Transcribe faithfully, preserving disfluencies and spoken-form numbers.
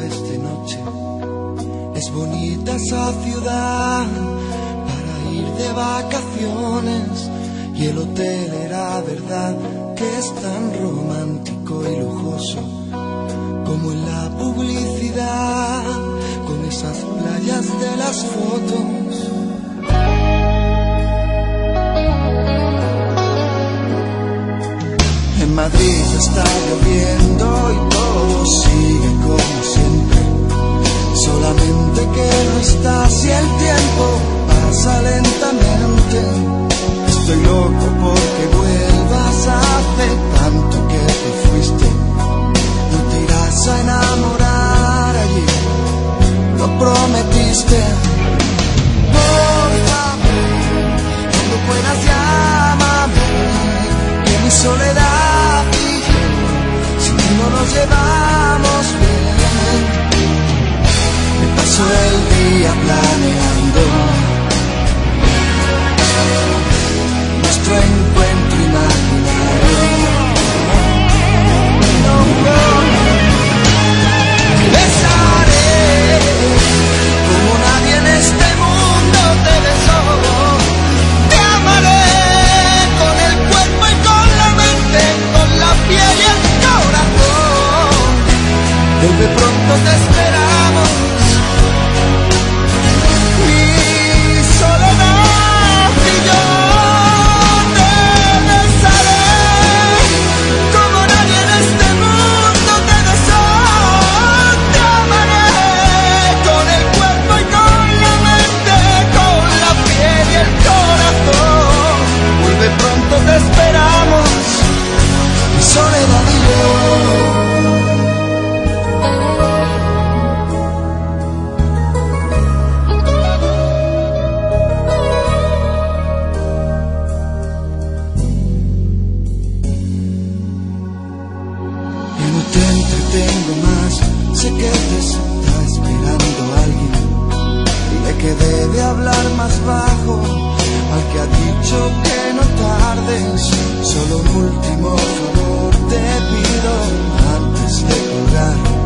tardes de noche. Es bonita esa ciudad para ir de vacaciones, y el hotel era verdad que es tan romántico y lujoso como en la publicidad, con esas playas de las fotos. En Madrid está lloviendo y todo sigue como siempre, solamente que no estás y el tiempo pasa lentamente. Estoy loco porque vuelvas, hace tanto que te fuiste. No te irás a enamorar allí, lo prometiste. Por favor, cuando puedas llámame, que mi soledad y yo, si no nos llevamos bien, me paso el día planeando nuestro encuentro imaginario. No, no. Te besaré como nadie en este mundo te besó. Te amaré con el cuerpo y con la mente, con la piel y el corazón. Vuelve pronto, te esperamos. Mi soledad y yo te besaré como nadie en este mundo te besó. Te amaré con el cuerpo y con la mente, con la piel y el corazón. Vuelve pronto, te esperamos, mi soledad y yo. Tengo más, sé que te está esperando alguien. Dile que debe hablar más bajo, al que ha dicho que no tardes. Solo un último favor te pido antes de colgar.